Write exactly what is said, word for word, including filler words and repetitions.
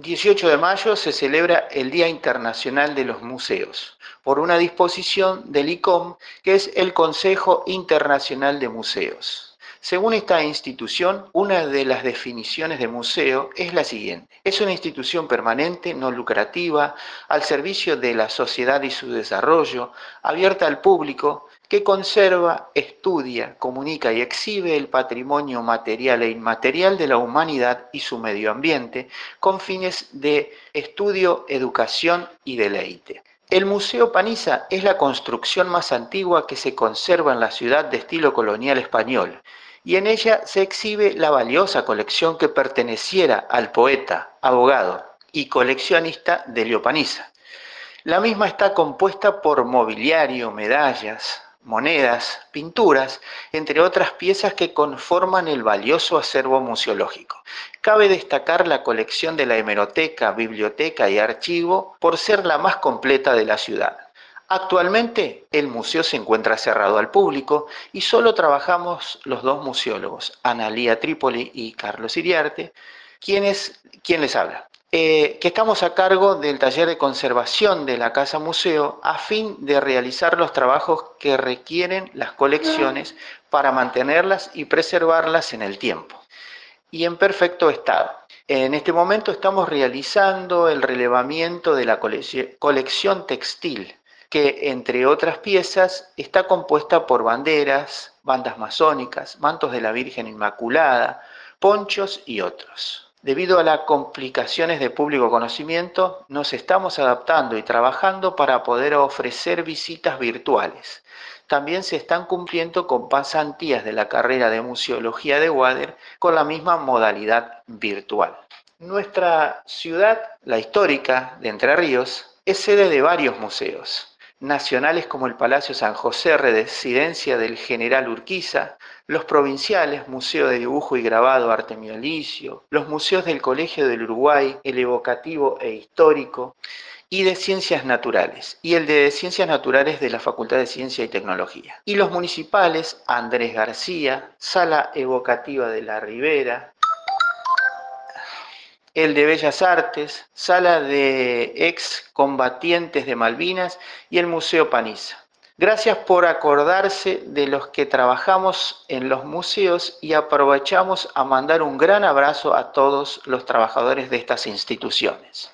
dieciocho de mayo se celebra el Día Internacional de los Museos, por una disposición del I C O M, que es el Consejo Internacional de Museos. Según esta institución, una de las definiciones de museo es la siguiente: es una institución permanente, no lucrativa, al servicio de la sociedad y su desarrollo, abierta al público, que conserva, estudia, comunica y exhibe el patrimonio material e inmaterial de la humanidad y su medio ambiente, con fines de estudio, educación y deleite. El Museo Panizza es la construcción más antigua que se conserva en la ciudad de estilo colonial español, y en ella se exhibe la valiosa colección que perteneciera al poeta, abogado y coleccionista Delio Panizza. La misma está compuesta por mobiliario, medallas, monedas, pinturas, entre otras piezas que conforman el valioso acervo museológico. Cabe destacar la colección de la hemeroteca, biblioteca y archivo por ser la más completa de la ciudad. Actualmente el museo se encuentra cerrado al público y solo trabajamos los dos museólogos, Analía Trípoli y Carlos Iriarte, quienes, ¿quién les habla? Eh, que estamos a cargo del taller de conservación de la Casa Museo a fin de realizar los trabajos que requieren las colecciones para mantenerlas y preservarlas en el tiempo y en perfecto estado. En este momento estamos realizando el relevamiento de la colección textil, que entre otras piezas está compuesta por banderas, bandas masónicas, mantos de la Virgen Inmaculada, ponchos y otros. Debido a las complicaciones de público conocimiento, nos estamos adaptando y trabajando para poder ofrecer visitas virtuales. También se están cumpliendo con pasantías de la carrera de Museología de UADER con la misma modalidad virtual. Nuestra ciudad, la histórica de Entre Ríos, es sede de varios museos nacionales como el Palacio San José, residencia del general Urquiza, los provinciales, Museo de Dibujo y Grabado Artemio Licio, los museos del Colegio del Uruguay, el evocativo e histórico, y de Ciencias Naturales, y el de Ciencias Naturales de la Facultad de Ciencia y Tecnología. Y los municipales, Andrés García, Sala Evocativa de la Ribera, el de Bellas Artes, Sala de Excombatientes de Malvinas y el Museo Panizza. Gracias por acordarse de los que trabajamos en los museos y aprovechamos a mandar un gran abrazo a todos los trabajadores de estas instituciones.